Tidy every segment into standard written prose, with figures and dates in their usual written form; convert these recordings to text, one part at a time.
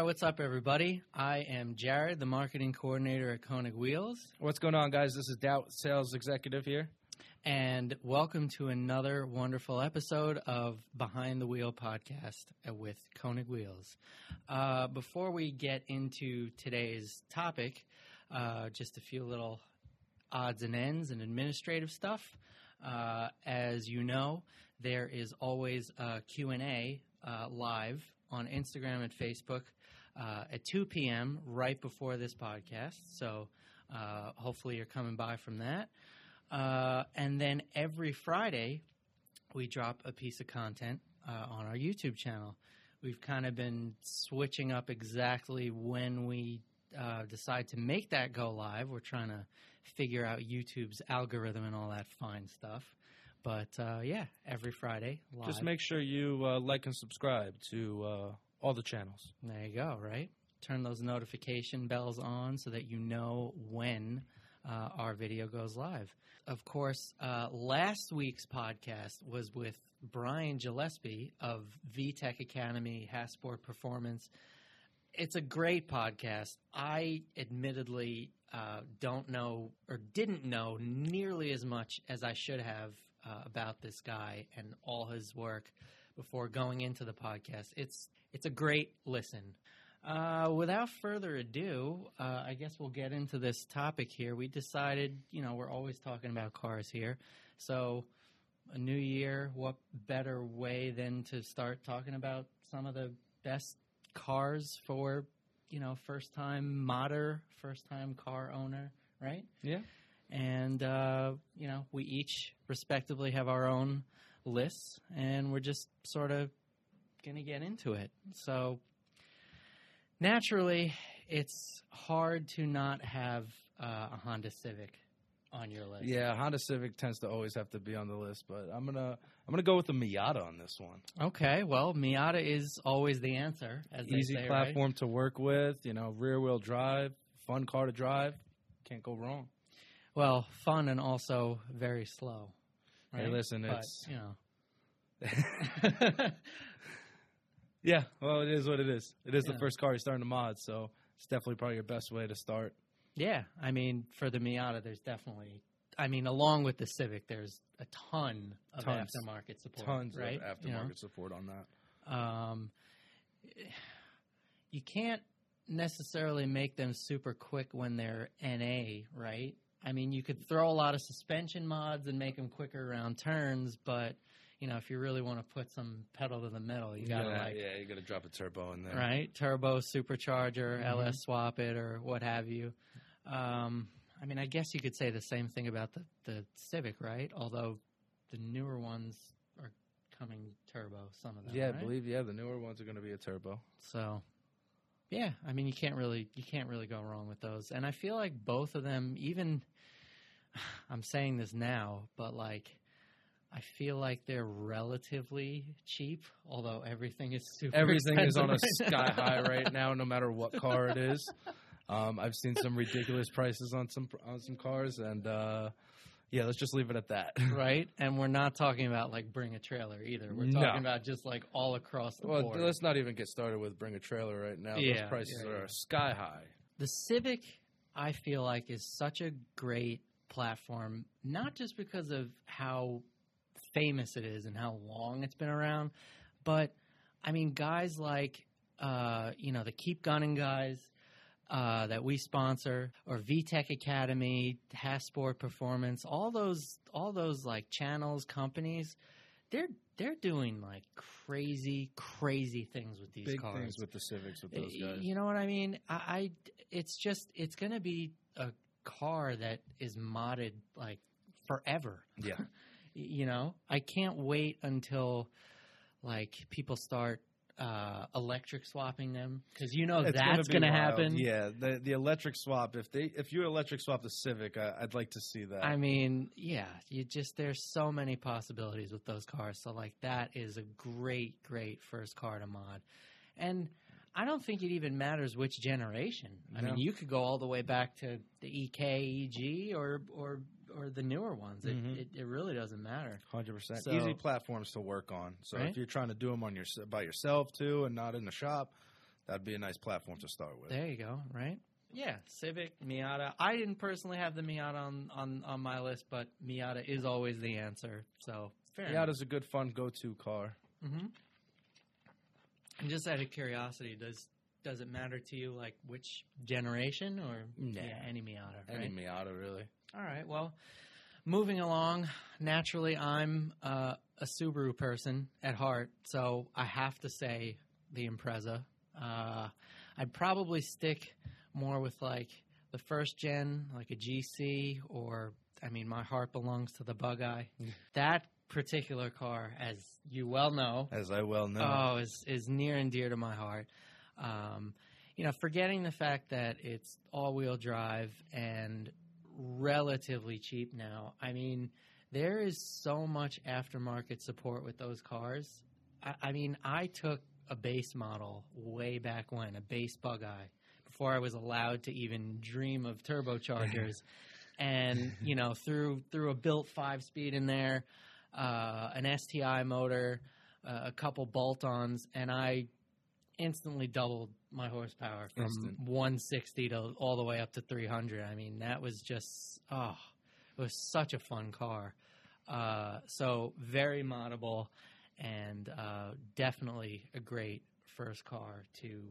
what's up, everybody? I am Jared, the marketing coordinator at Koenig Wheels. What's going on, guys? This is Dow, sales executive here. And welcome to another wonderful episode of Behind the Wheel podcast with Koenig Wheels. Before we get into today's topic, just a few little odds and ends and administrative stuff. As you know, there is always a Q&A live on Instagram and Facebook at 2 p.m. right before this podcast. So hopefully you're coming by from that. And then every Friday, we drop a piece of content on our YouTube channel. We've kind of been switching up exactly when we decide to make that go live. We're trying to figure out YouTube's algorithm and all that fine stuff. But, yeah, every Friday live. Just make sure you like and subscribe to all the channels. There you go, right? Turn those notification bells on so that you know when our video goes live. Of course, last week's podcast was with Brian Gillespie of VTech Academy, Hassport Performance. It's a great podcast. I admittedly don't know or didn't know nearly as much as I should have about this guy and all his work before going into the podcast. It's a great listen. Without further ado, I guess we'll get into this topic here. We decided, we're always talking about cars here. So a new year, what better way than to start talking about some of the best cars for, first-time modder, first-time car owner, right? Yeah. And, we each respectively have our own lists, and we're just sort of going to get into it. So naturally, it's hard to not have a Honda Civic on your list. Yeah, Honda Civic tends to always have to be on the list, but I'm gonna go with the Miata on this one. Okay, well, Miata is always the answer, as they Easy say, platform right? to work with, rear-wheel drive, fun car to drive. Can't go wrong. Well, fun and also very slow. Right? Hey, listen, but, it's... Yeah, well, it is what it is. It is the first car you're starting to mod, so it's definitely probably your best way to start. Yeah, for the Miata, there's definitely, along with the Civic, there's a ton of aftermarket support. Tons right? of aftermarket support on that. You can't necessarily make them super quick when they're NA, right? You could throw a lot of suspension mods and make them quicker around turns, but if you really want to put some pedal to the metal, you gotta you gotta drop a turbo in there, right? Turbo, supercharger, LS swap it, or what have you. I guess you could say the same thing about the Civic, right? Although the newer ones are coming turbo, some of them. Yeah, right? I believe the newer ones are going to be a turbo. So, yeah, you can't really go wrong with those. And I feel like both of them, even I'm saying this now, but I feel like they're relatively cheap, although everything is super Everything is on a expensive sky high right now, no matter what car it is. I've seen some ridiculous prices on some cars, and let's just leave it at that. Right, and we're not talking about bring a trailer either. We're talking about just all across the board. Well, let's not even get started with bring a trailer right now. Those prices are sky high. The Civic, I feel like, is such a great platform, not just because of how famous it is and how long it's been around, but guys like the Keep Gunning guys that we sponsor, or VTech Academy, Hassport Performance, all those channels, companies, they're doing crazy things with these big cars. Things with the Civics with those guys. You know what I mean? It's going to be a car that is modded forever. Yeah. I can't wait until people start electric swapping them, because that's going to happen. Yeah, the electric swap. If you electric swap the Civic, I'd like to see that. There's so many possibilities with those cars. So that is a great first car to mod, and I don't think it even matters which generation. You could go all the way back to the EK, EG, or the newer ones. It really doesn't matter. 100%. So, easy platforms to work on. So right? if you're trying to do them by yourself too, and not in the shop, that'd be a nice platform to start with. There you go, right? Yeah, Civic, Miata. I didn't personally have the Miata on my list, but Miata is always the answer. So fair enough. Miata's a good, fun go-to car. Mm-hmm. And just out of curiosity, does it matter to you, like, which generation or Nah. any Miata, right? Any Miata, really. All right, well, moving along, naturally, I'm a Subaru person at heart, so I have to say the Impreza. I'd probably stick more with, like, the first gen, like a GC, or, I mean, my heart belongs to the Bug-Eye. That particular car, as you well know, As I well know. is near and dear to my heart. Forgetting the fact that it's all-wheel drive and relatively cheap now. I mean, there is so much aftermarket support with those cars. I took a base model way back when, a base Bug-Eye, before I was allowed to even dream of turbochargers. And, threw a built 5-speed in there, an STI motor, a couple bolt-ons, and I instantly doubled my horsepower from 160 to all the way up to 300. I mean, that was just, it was such a fun car. So very moddable and definitely a great first car to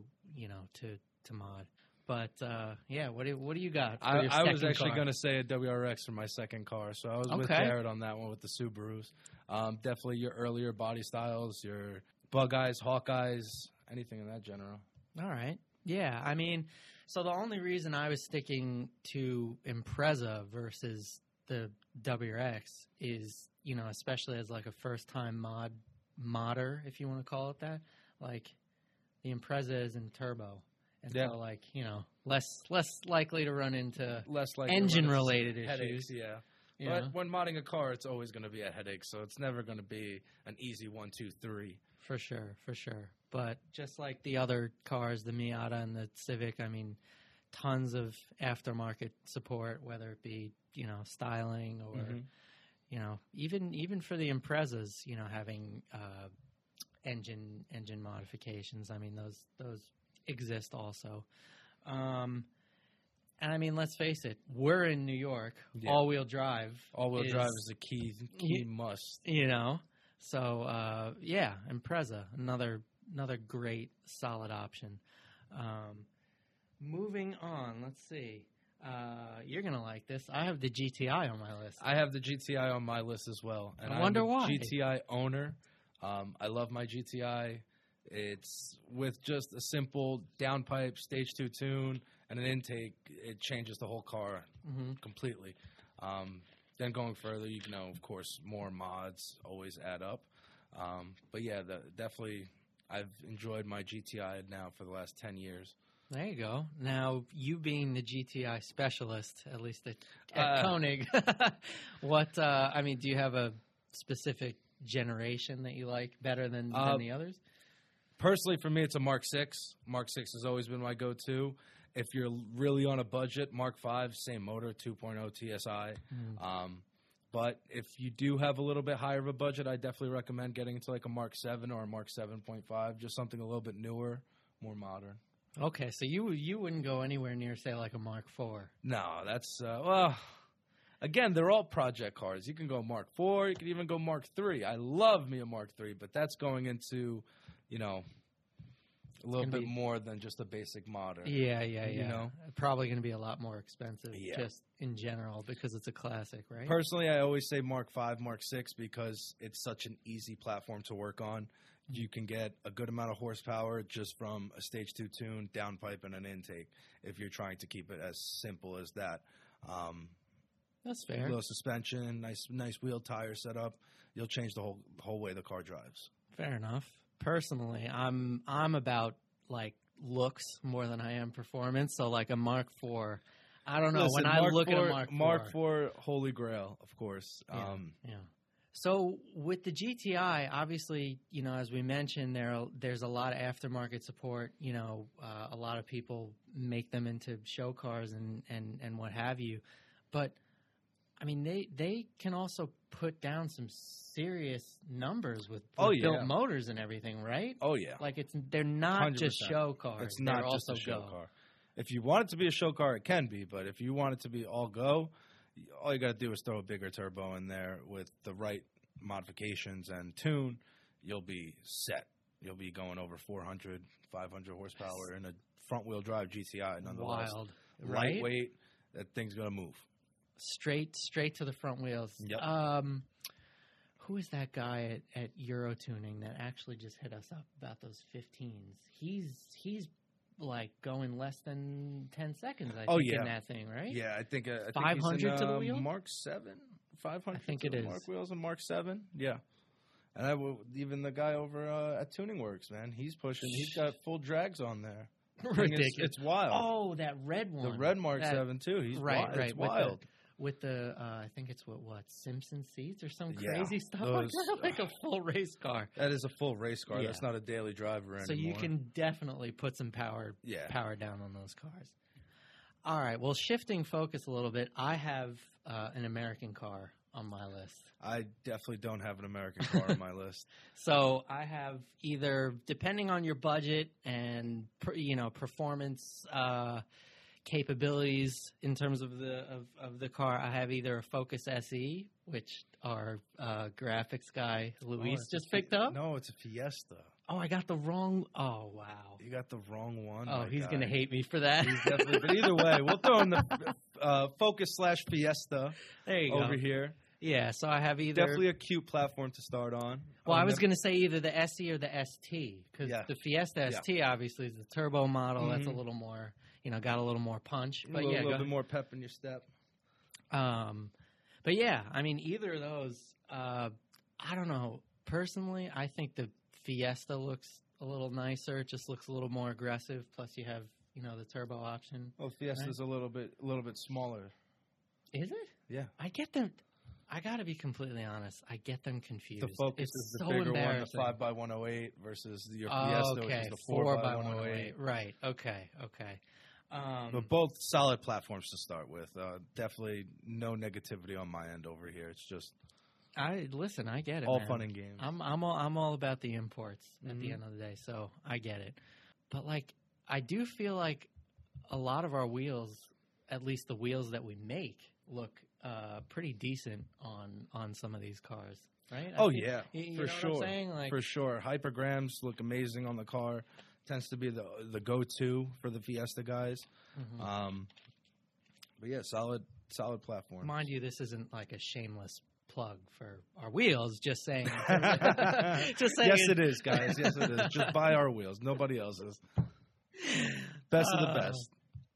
mod. But, what do you got for your I was second actually car? going to say a WRX for my second car, so I was with Okay. Jared on that one with the Subarus. Definitely your earlier body styles, your Bug-Eyes, Hawkeyes, anything in that general. All right. Yeah, I mean, so the only reason I was sticking to Impreza versus the WRX is, especially as like a first-time modder, if you want to call it that, like the Impreza is in turbo. And Yeah. so, like, less likely to run into Less like engine-related headaches, issues. yeah. you But know? when modding a car, it's always going to be a headache, so it's never going to be an easy 1, 2, 3. For sure. But just like the other cars, the Miata and the Civic, I mean, tons of aftermarket support, whether it be, styling or, even for the Imprezas, having engine modifications. I mean, those exist also. And I mean, let's face it, we're in New York. Yeah. All-wheel drive. All-wheel drive is a key must. So, Impreza, another great, solid option. Moving on, let's see. You're going to like this. I have the GTI on my list. I have the GTI on my list as well. And I wonder I'm a why. GTI owner. I love my GTI. It's with just a simple downpipe, stage 2 tune, and an intake. It changes the whole car completely. Then going further, of course, more mods always add up. But yeah, definitely, I've enjoyed my GTI now for the last 10 years. There you go. Now, you being the GTI specialist, at least at Koenig, do you have a specific generation that you like better than the others? Personally, for me, it's a Mark 6. Mark 6 has always been my go-to. If you're really on a budget, Mark 5, same motor, 2.0 TSI. But if you do have a little bit higher of a budget, I definitely recommend getting into like a Mark 7 or a Mark 7.5, just something a little bit newer, more modern. Okay, so you wouldn't go anywhere near, say, like a Mark 4. No, that's, again, they're all project cars. You can go Mark 4, you can even go Mark 3. I love me a Mark 3, but that's going into, a little bit more than just a basic modder. Yeah. Probably going to be a lot more expensive just in general because it's a classic, right? Personally, I always say Mark 5, Mark 6 because it's such an easy platform to work on. You can get a good amount of horsepower just from a stage 2 tune, downpipe, and an intake if you're trying to keep it as simple as that. That's fair. A little suspension, nice wheel tire setup. You'll change the whole way the car drives. Fair enough. Personally, I'm about like looks more than I am performance. So like a Mark IV, I don't know. Listen, when I look at a Mark IV, holy grail, of course. Yeah. So with the GTI, obviously, as we mentioned, there's a lot of aftermarket support. A lot of people make them into show cars and what have you. But I mean, they can also put down some serious numbers with built motors and everything, right? Oh yeah, like they're not 100%. Just show cars. It's not they're just also a show go. car. If you want it to be a show car, it can be. But if you want it to be all go, all you got to do is throw a bigger turbo in there with the right modifications and tune. You'll be set. You'll be going over 400, 500 horsepower in a front-wheel drive GTI. Nonetheless, wild, right? Lightweight. That thing's gonna move straight to the front wheels. Yep. Who is that guy at Euro Tuning that actually just hit us up about those 15s? He's like going less than 10 seconds. I think in that thing, right? Yeah, I think 500 to the wheel. Mark 7, 500. I think to it the is Mark wheels and Mark 7. Yeah. And even the guy over at Tuning Works, man, he's pushing. He's got full drags on there. Ridiculous. It's wild. Oh, that red one. The red Mark 7 too. He's right. It's wild. With the I think it's what Simpson seats or some Yeah, crazy stuff like a full race car. That is a full race car. Yeah. That's not a daily driver anymore. So you can definitely put some power down on those cars. All right. Well, shifting focus a little bit, I have an American car on my list. I definitely don't have an American car on my list. So I have either, depending on your budget and performance capabilities in terms of the car, I have either a Focus SE, which our graphics guy Luis just picked up. No, it's a Fiesta. Oh, I got the wrong. Oh, wow. You got the wrong one. Oh, he's going to hate me for that. He's definitely. But either way, we'll throw in the Focus/Fiesta there you over go. here. Yeah, so I have either. Definitely a cute platform to start on. Well, I was going to say either the SE or the ST, because the Fiesta ST obviously is the turbo model. Mm-hmm. That's a little more, got a little more punch. But a little bit more pep in your step. But yeah, I mean, either of those. I don't know. Personally, I think the Fiesta looks a little nicer. It just looks a little more aggressive. Plus, you have the turbo option. Well, Fiesta's a little bit smaller. Is it? Yeah. I get them. I got to be completely honest. I get them confused. The Focus is the bigger one, the 5x108 versus your Fiesta, which is the 4x108. Right. Okay. But both solid platforms to start with. Definitely no negativity on my end over here. It's just I get it. All man. fun and games. I'm all about the imports at the end of the day, so I get it. But I do feel like a lot of our wheels, at least the wheels that we make, look pretty decent on some of these cars, right? For sure. For sure. Hypergrams look amazing on the car. Tends to be the go-to for the Fiesta guys. Mm-hmm. But yeah, solid platform. Mind you, this isn't like a shameless plug for our wheels. Just saying. Just saying. Yes, it is, guys. Yes, it is. Just buy our wheels. Nobody else's. Best of the best.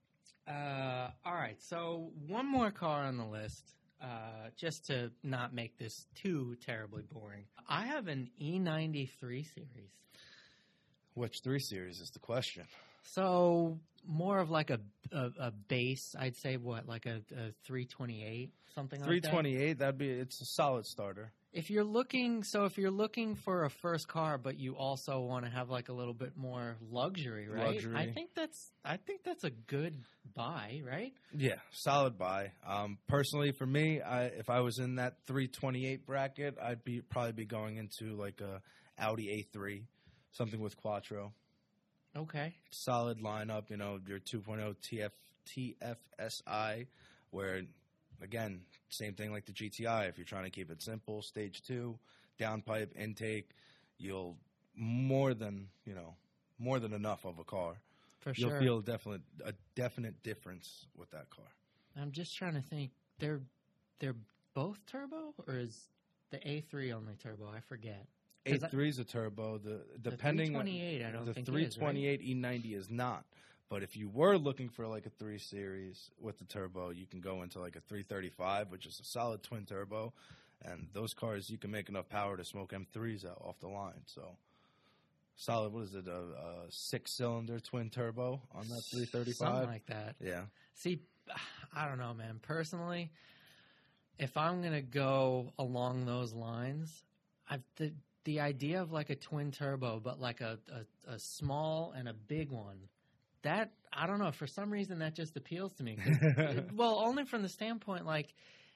All right, so one more car on the list, just to not make this too terribly boring. I have an E93 series. Which 3 series is the question? So more of like a base, I'd say, like a 328, something like that? 328, it's a solid starter. If you're looking for a first car, but you also want to have like a little bit more luxury, right? I think that's a good buy, right? Yeah, solid buy. Personally, for me, if I was in that 328 bracket, I'd probably be going into like a Audi A3, something with Quattro. Okay. Solid lineup, your 2.0 TFSI, where again, same thing like the GTI. If you're trying to keep it simple, stage 2, downpipe, intake, you'll more than enough of a car. For sure. You'll feel a definite difference with that car. I'm just trying to think. They're both turbo, or is the A3 only turbo? I forget. A3 is a turbo. The 328, I don't think the 328 is, right? E90 is not. But if you were looking for like a 3 Series with the turbo, you can go into like a 335, which is a solid twin turbo. And those cars, you can make enough power to smoke M3s out off the line. So solid, what is it, a 6-cylinder twin turbo on that 335? Something like that. Yeah. See, I don't know, man. Personally, if I'm going to go along those lines, the idea of like a twin turbo, but like a small and a big one, that, I don't know, for some reason that just appeals to me. Well, only from the standpoint, like,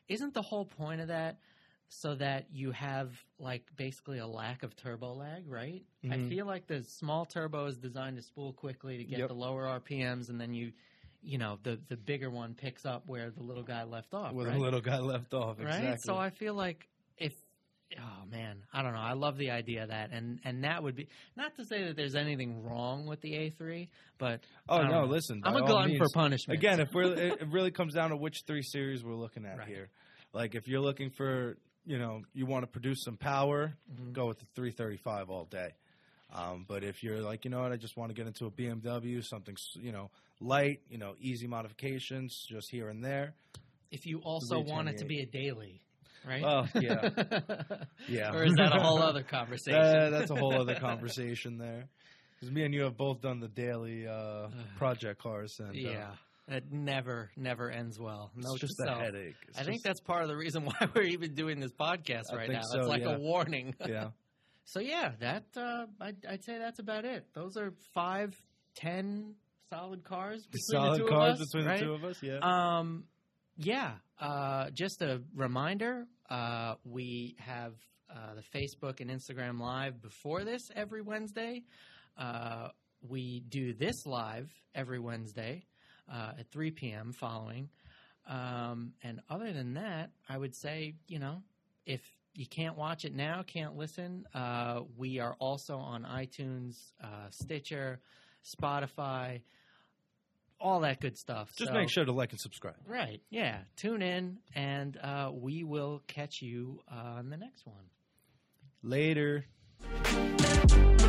isn't the whole point of that so that you have like basically a lack of turbo lag, right? I feel like the small turbo is designed to spool quickly to get the lower RPMs, and then the bigger one picks up where the little guy left off. Where right? the little guy left off, exactly. Right? So I feel like oh man, I don't know. I love the idea of that, and that would be not to say that there's anything wrong with the A3, but listen, I'm a glutton for punishment. Again, it really comes down to which 3 Series we're looking at here. Like if you're looking for, you want to produce some power, go with the 335 all day. But if you're like, you know what, I just want to get into a BMW, something light, easy modifications, just here and there. If you also want it to be a daily. Right? Oh, yeah. Yeah. Or is that a whole other conversation? That's a whole other conversation there. Because me and you have both done the daily project cars. And, it never ends well. It's just a headache. I think that's part of the reason why we're even doing this podcast right now. So, it's like a warning. Yeah. So, that I'd say that's about it. Those are 5, 10 solid cars between the two of us. Between right? the two of us, yeah. Just a reminder, we have the Facebook and Instagram Live before this every Wednesday. We do this live every Wednesday at 3 p.m. following. And other than that, I would say, if you can't watch it now, can't listen, we are also on iTunes, Stitcher, Spotify, all that good stuff. Just make sure to like and subscribe. Right. Yeah. Tune in, and we will catch you on the next one. Later.